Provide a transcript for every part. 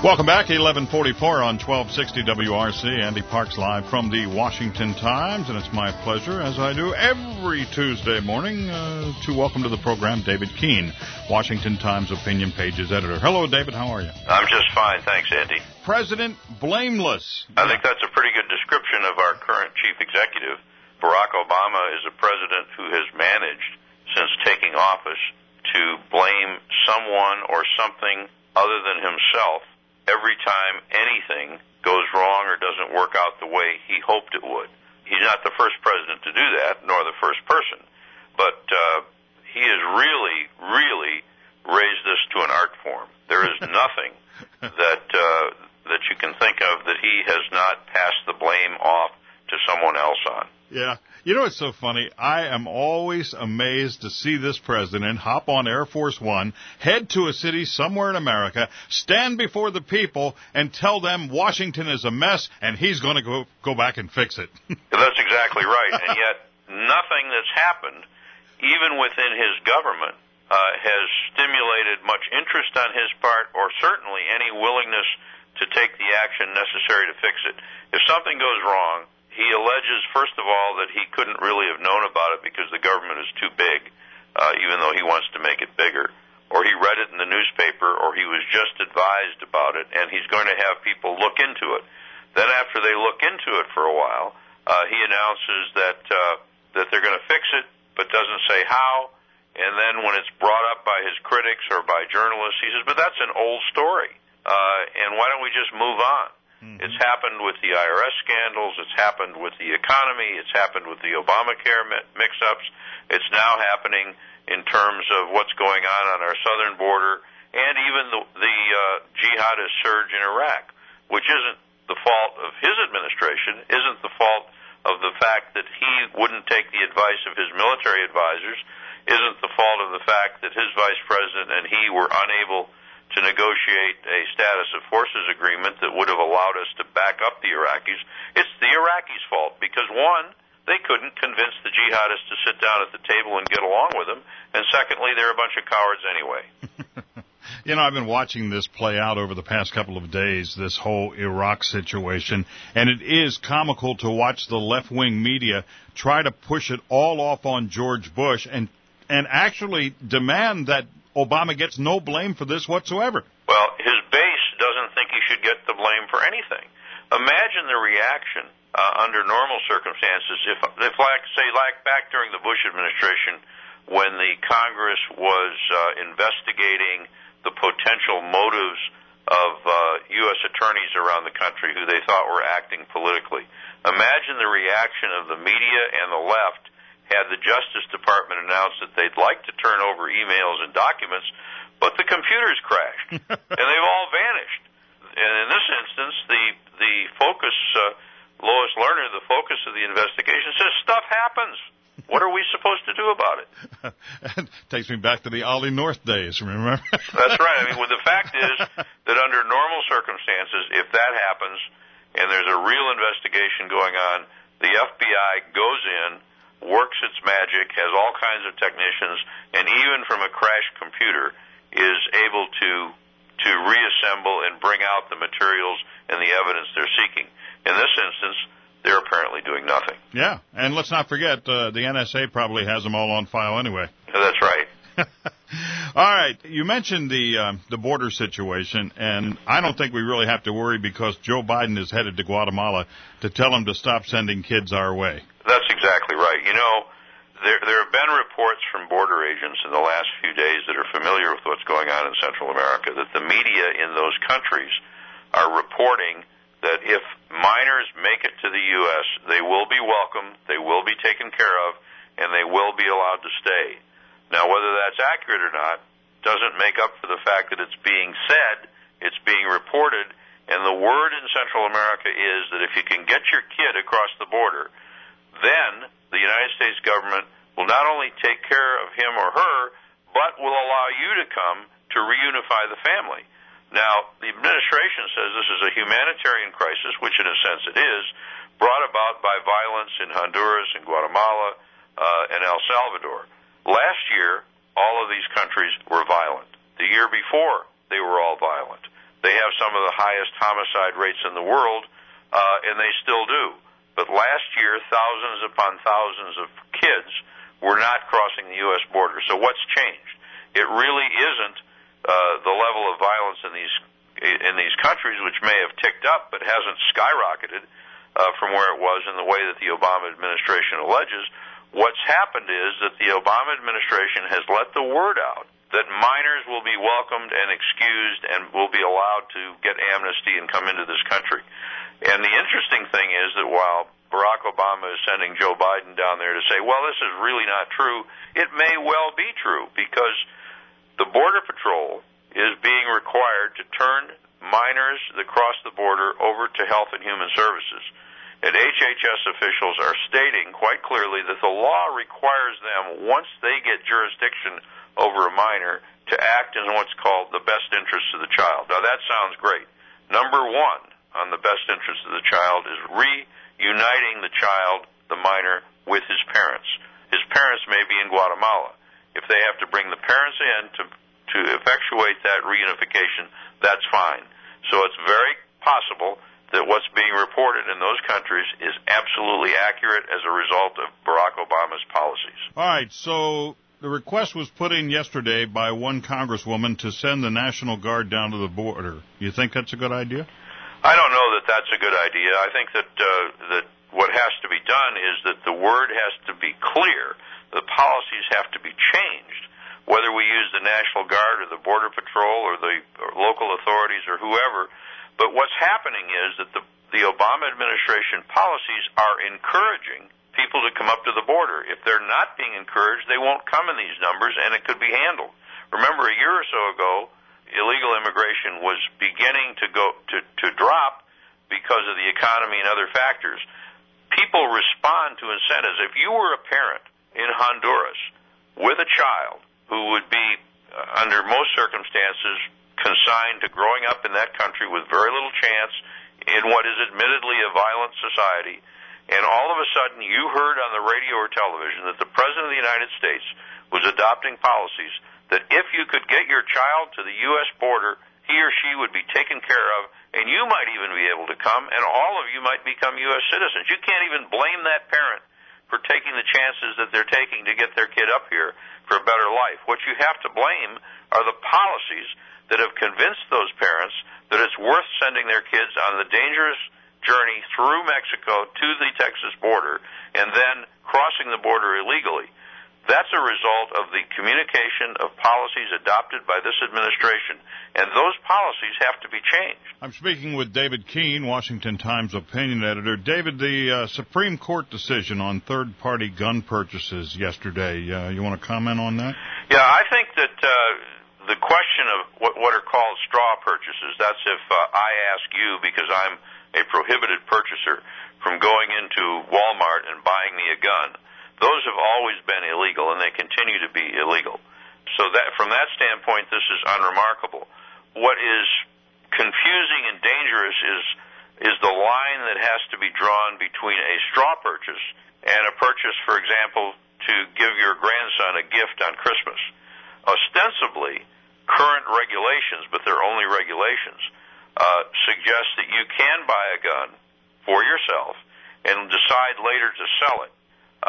Welcome back, 1144 on 1260 WRC. Andy Parks live from the Washington Times, and it's my pleasure, as I do every Tuesday morning, to welcome to the program David Keene, Washington Times Opinion Pages editor. Hello, David. How are you? I'm just fine, thanks, Andy. President blameless. I think that's a pretty good description of our current chief executive. Barack Obama is a president who has managed, since taking office, to blame someone or something other than himself every time anything goes wrong or doesn't work out the way he hoped it would. He's not the first president to do that, nor the first person, but he has really raised this to an art form. There is nothing that you can think of that he has not passed the blame off to someone else on. Yeah. You know what's so funny? I am always amazed to see this president hop on Air Force One, head to a city somewhere in America, stand before the people, and tell them Washington is a mess, and he's going to go back and fix it. That's exactly right. And yet nothing that's happened, even within his government, has stimulated much interest on his part or certainly any willingness to take the action necessary to fix it. If something goes wrong, he alleges, first of all, that he couldn't really have known about it because the government is too big, even though he wants to make it bigger, or he read it in the newspaper, or he was just advised about it, and he's going to have people look into it. Then after they look into it for a while, he announces that they're going to fix it, but doesn't say how, and then when it's brought up by his critics or by journalists, he says, but that's an old story, and why don't we just move on? Mm-hmm. It's happened with the IRS scandals. It's happened with the economy. It's happened with the Obamacare mix-ups. It's now happening in terms of what's going on our southern border and even the jihadist surge in Iraq, which isn't the fault of his administration, isn't the fault of the fact that he wouldn't take the advice of his military advisors, isn't the fault of the fact that his vice president and he were unable to negotiate a status of forces agreement that would have allowed us to back up the Iraqis. It's the Iraqis' fault because, one, they couldn't convince the jihadists to sit down at the table and get along with them, and secondly, they're a bunch of cowards anyway. You know, I've been watching this play out over the past couple of days, this whole Iraq situation, and it is comical to watch the left-wing media try to push it all off on George Bush and actually demand that Obama gets no blame for this whatsoever. Well, his base doesn't think he should get the blame for anything. Imagine the reaction under normal circumstances if like back during the Bush administration when the Congress was investigating the potential motives of U.S. attorneys around the country who they thought were acting politically. Imagine the reaction of the media and the left had the Justice Department announced that they'd like to turn over emails and documents, but the computers crashed, and they've all vanished. And in this instance, the focus, Lois Lerner, the focus of the investigation, says stuff happens. What are we supposed to do about it? It takes me back to the Ollie North days, remember? That's right. I mean, the fact is that under normal circumstances, if that happens and there's a real investigation going on, the FBI goes in, works its magic, has all kinds of technicians, and even from a crashed computer is able to reassemble and bring out the materials and the evidence they're seeking. In this instance, they're apparently doing nothing. Yeah, and let's not forget, the NSA probably has them all on file anyway. That's right. All right, you mentioned the border situation, and I don't think we really have to worry because Joe Biden is headed to Guatemala to tell them to stop sending kids our way. That's exactly right. You know, there have been reports from border agents in the last few days that are familiar with what's going on in Central America that the media in those countries are reporting that if minors make it to the U.S., they will be welcomed, they will be taken care of, and they will be allowed to stay. Now, whether that's accurate or not doesn't make up for the fact that it's being said, it's being reported, and the word in Central America is that if you can get your kid across the border, then the United States government will not only take care of him or her, but will allow you to come to reunify the family. Now, the administration says this is a humanitarian crisis, which in a sense it is, brought about by violence in Honduras and Guatemala and El Salvador. Last year, all of these countries were violent. The year before, they were all violent. They have some of the highest homicide rates in the world, and they still do. But last year, thousands upon thousands of kids were not crossing the U.S. border. So what's changed? It really isn't the level of violence in these countries, which may have ticked up but hasn't skyrocketed from where it was in the way that the Obama administration alleges. What's happened is that the Obama administration has let the word out that minors will be welcomed and excused and will be allowed to get amnesty and come into this country. And the interesting thing is that while Barack Obama is sending Joe Biden down there to say, well, this is really not true, it may well be true, because the Border Patrol is being required to turn minors that cross the border over to Health and Human Services. And HHS officials are stating quite clearly that the law requires them, once they get jurisdiction over a minor, to act in what's called the best interest of the child. Now, that sounds great. Number one on the best interest of the child is reuniting the child, the minor, with his parents. His parents may be in Guatemala. If they have to bring the parents in to effectuate that reunification, that's fine. So it's very possible that what's being reported in those countries is absolutely accurate as a result of Barack Obama's policies. All right, so the request was put in yesterday by one congresswoman to send the National Guard down to the border. You think that's a good idea? I don't know that that's a good idea. I think that what has to be done is that the word has to be clear. The policies have to be changed, whether we use the National Guard or the Border Patrol or the local authorities or whoever. But what's happening is that the Obama administration policies are encouraging people to come up to the border. If they're not being encouraged, they won't come in these numbers, and it could be handled. Remember, a year or so ago, illegal immigration was beginning to drop because of the economy and other factors. People respond to incentives. If you were a parent in Honduras with a child who would be, under most circumstances, consigned to growing up in that country with very little chance in what is admittedly a violent society, and all of a sudden you heard on the radio or television that the President of the United States was adopting policies that if you could get your child to the U.S. border, he or she would be taken care of, and you might even be able to come, and all of you might become U.S. citizens. You can't even blame that parent for taking the chances that they're taking to get their kid up here for a better life. What you have to blame are the policies that have convinced those parents that it's worth sending their kids on the dangerous journey through Mexico to the Texas border and then crossing the border illegally. That's a result of the communication of policies adopted by this administration, and those policies have to be changed. I'm speaking with David Keene, Washington Times opinion editor. David, the Supreme Court decision on third-party gun purchases yesterday, you want to comment on that? Yeah, I think that the question of what are called straw purchases, that's if I ask you, because I'm a prohibited purchaser, from going into Walmart and buying me a gun. Those have always been illegal, and they continue to be illegal. So that, from that standpoint, this is unremarkable. What is confusing and dangerous is the line that has to be drawn between a straw purchase and a purchase, for example, to give your grandson a gift on Christmas. Ostensibly, current regulations, but they're only regulations, suggest that you can buy a gun for yourself and decide later to sell it.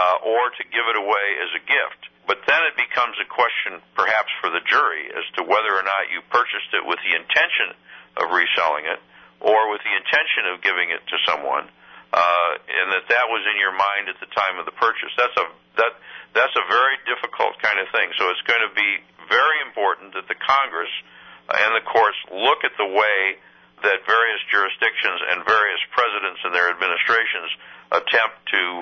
Or to give it away as a gift. But then it becomes a question, perhaps for the jury, as to whether or not you purchased it with the intention of reselling it or with the intention of giving it to someone, and that was in your mind at the time of the purchase. That's a very difficult kind of thing. So it's going to be very important that the Congress and the courts look at the way that various jurisdictions and various presidents and their administrations attempt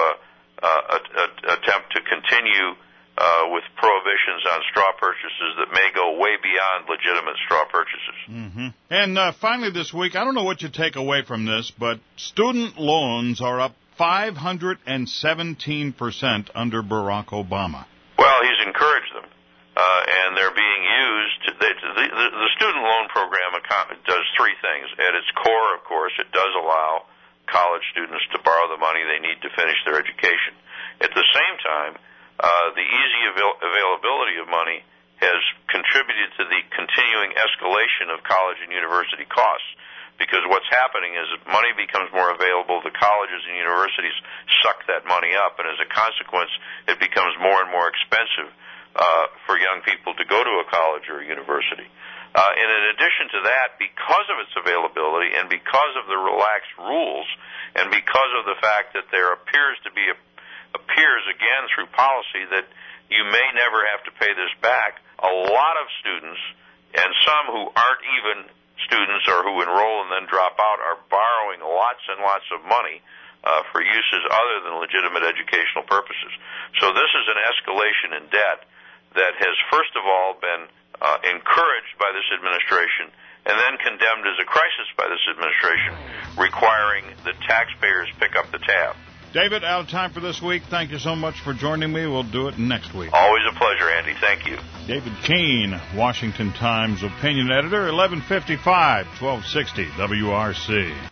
to continue with prohibitions on straw purchases that may go way beyond legitimate straw purchases. Mm-hmm. And finally this week, I don't know what you take away from this, but student loans are up 517% under Barack Obama. Well, he's encouraged them, and they're being used. The student loan program does three things. At its core, of course, it does allow college students to borrow the money they need to finish their education. At the same time, the easy availability of money has contributed to the continuing escalation of college and university costs. Because what's happening is that money becomes more available, the colleges and universities suck that money up, and as a consequence, it becomes more and more expensive for young people to go to a college or a university. And in addition to that, because of its availability and because of the relaxed rules and because of the fact that there appears again through policy that you may never have to pay this back, a lot of students and some who aren't even students or who enroll and then drop out are borrowing lots and lots of money for uses other than legitimate educational purposes. So this is an escalation in debt that has first of all been encouraged by this administration and then condemned as a crisis by this administration, requiring that taxpayers pick up the tab. David, out of time for this week. Thank you so much for joining me. We'll do it next week. Always a pleasure, Andy. Thank you. David Keene, Washington Times opinion editor, 1155, 1260 WRC.